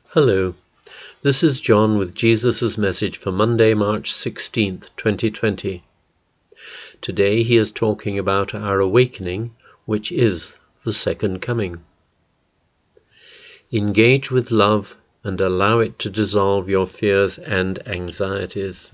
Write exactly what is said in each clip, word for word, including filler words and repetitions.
Hello, this is John with Jesus' message for Monday, March sixteenth, twenty twenty. Today he is talking about our awakening, which is the second coming. Engage with love and allow it to dissolve your fears and anxieties.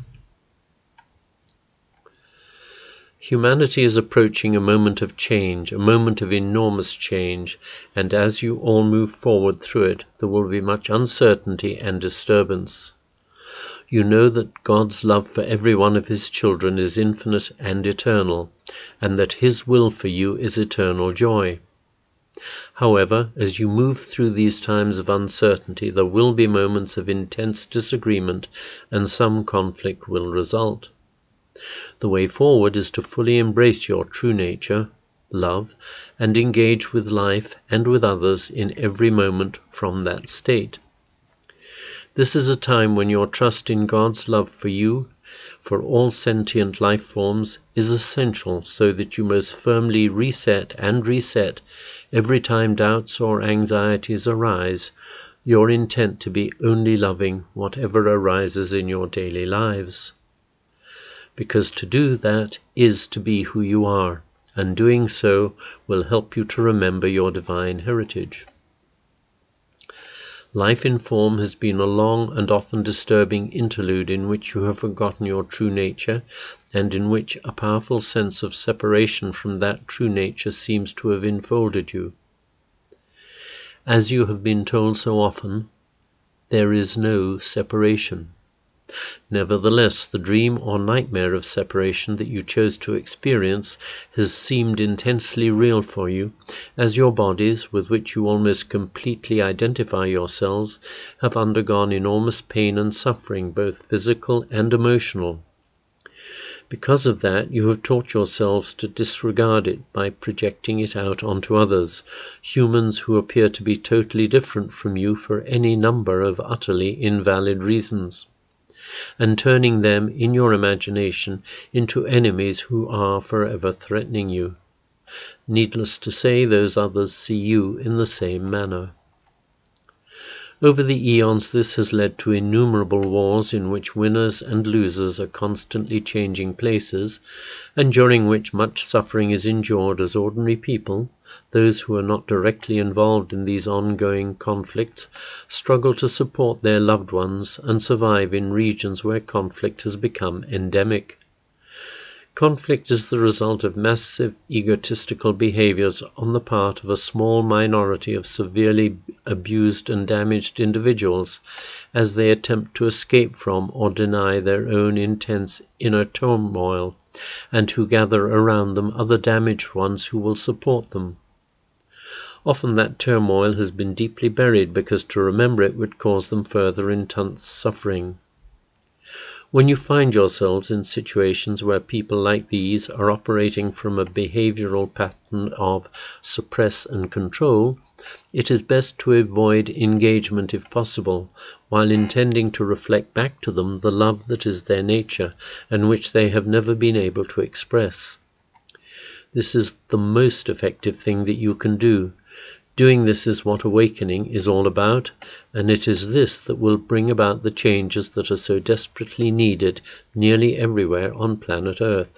Humanity is approaching a moment of change, a moment of enormous change, and as you all move forward through it, there will be much uncertainty and disturbance. You know that God's love for every one of his children is infinite and eternal, and that his will for you is eternal joy. However, as you move through these times of uncertainty, there will be moments of intense disagreement, and some conflict will result. The way forward is to fully embrace your true nature, love, and engage with life and with others in every moment from that state. This is a time when your trust in God's love for you, for all sentient life forms, is essential so that you most firmly reset and reset every time doubts or anxieties arise, your intent to be only loving whatever arises in your daily lives. Because to do that is to be who you are, and doing so will help you to remember your divine heritage. Life in form has been a long and often disturbing interlude in which you have forgotten your true nature, and in which a powerful sense of separation from that true nature seems to have enfolded you. As you have been told so often, there is no separation. Nevertheless, the dream or nightmare of separation that you chose to experience has seemed intensely real for you, as your bodies, with which you almost completely identify yourselves, have undergone enormous pain and suffering, both physical and emotional. Because of that, you have taught yourselves to disregard it by projecting it out onto others, humans who appear to be totally different from you for any number of utterly invalid reasons, and turning them in your imagination into enemies who are forever threatening you. Needless to say, those others see you in the same manner. Over the eons, this has led to innumerable wars in which winners and losers are constantly changing places, and during which much suffering is endured as ordinary people. Those who are not directly involved in these ongoing conflicts struggle to support their loved ones and survive in regions where conflict has become endemic. Conflict is the result of massive egotistical behaviors on the part of a small minority of severely abused and damaged individuals as they attempt to escape from or deny their own intense inner turmoil, and who gather around them other damaged ones who will support them. Often that turmoil has been deeply buried because to remember it would cause them further intense suffering. When you find yourselves in situations where people like these are operating from a behavioral pattern of suppress and control, it is best to avoid engagement if possible, while intending to reflect back to them the love that is their nature and which they have never been able to express. This is the most effective thing that you can do. Doing this is what awakening is all about, and it is this that will bring about the changes that are so desperately needed nearly everywhere on planet Earth.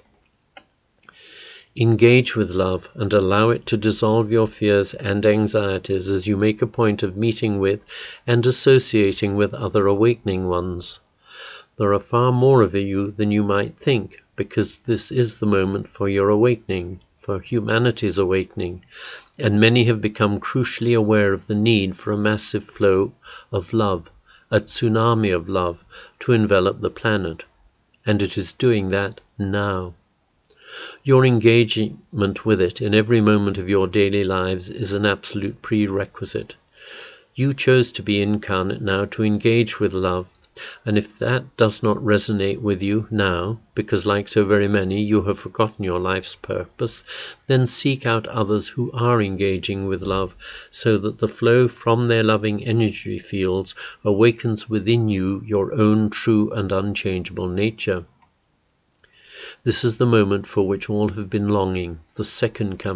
Engage with love and allow it to dissolve your fears and anxieties as you make a point of meeting with and associating with other awakening ones. There are far more of you than you might think, because this is the moment for your awakening, for humanity's awakening, and many have become crucially aware of the need for a massive flow of love, a tsunami of love, to envelop the planet, and it is doing that now. Your engagement with it in every moment of your daily lives is an absolute prerequisite. You chose to be incarnate now to engage with love, and if that does not resonate with you now, because like so very many you have forgotten your life's purpose, then seek out others who are engaging with love, so that the flow from their loving energy fields awakens within you your own true and unchangeable nature. This is the moment for which all have been longing, the second coming,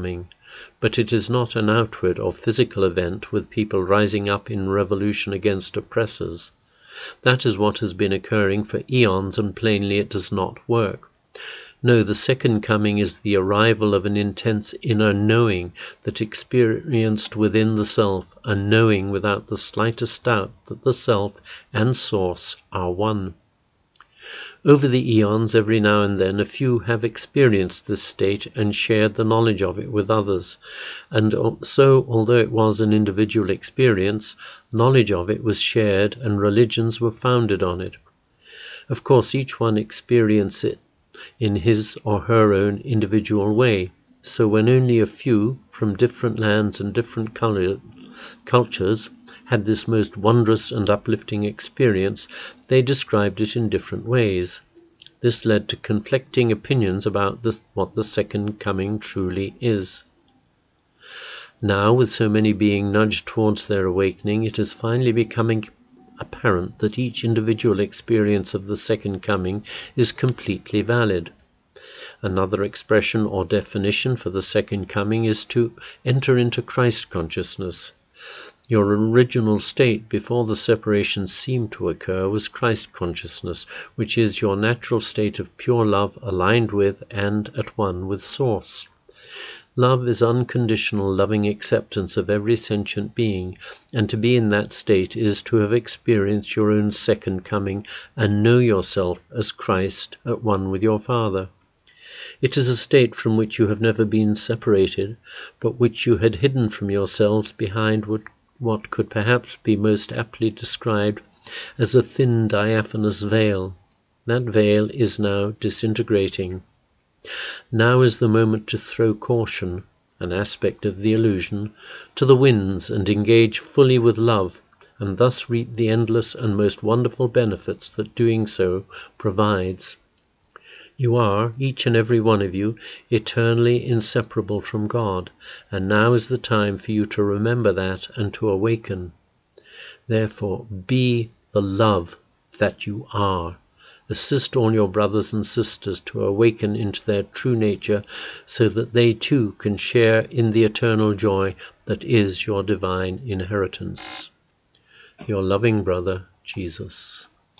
but it is not an outward or physical event with people rising up in revolution against oppressors. That is what has been occurring for eons, and plainly it does not work. No, the second coming is the arrival of an intense inner knowing that experienced within the self, a knowing without the slightest doubt that the self and source are one. Over the eons, every now and then, a few have experienced this state and shared the knowledge of it with others, and so, although it was an individual experience, knowledge of it was shared and religions were founded on it. Of course, each one experienced it in his or her own individual way, so when only a few from different lands and different cultures had this most wondrous and uplifting experience, they described it in different ways. This led to conflicting opinions about this, what the second coming truly is. Now, with so many being nudged towards their awakening, it is finally becoming apparent that each individual experience of the second coming is completely valid. Another expression or definition for the second coming is to enter into Christ consciousness. Your original state before the separation seemed to occur was Christ consciousness, which is your natural state of pure love aligned with and at one with Source. Love is unconditional loving acceptance of every sentient being, and to be in that state is to have experienced your own second coming and know yourself as Christ at one with your Father. It is a state from which you have never been separated, but which you had hidden from yourselves behind what, what could perhaps be most aptly described as a thin diaphanous veil. That veil is now disintegrating. Now is the moment to throw caution, an aspect of the illusion, to the winds and engage fully with love, and thus reap the endless and most wonderful benefits that doing so provides. You are, each and every one of you, eternally inseparable from God, and now is the time for you to remember that and to awaken. Therefore, be the love that you are. Assist all your brothers and sisters to awaken into their true nature so that they too can share in the eternal joy that is your divine inheritance. Your loving brother, Jesus.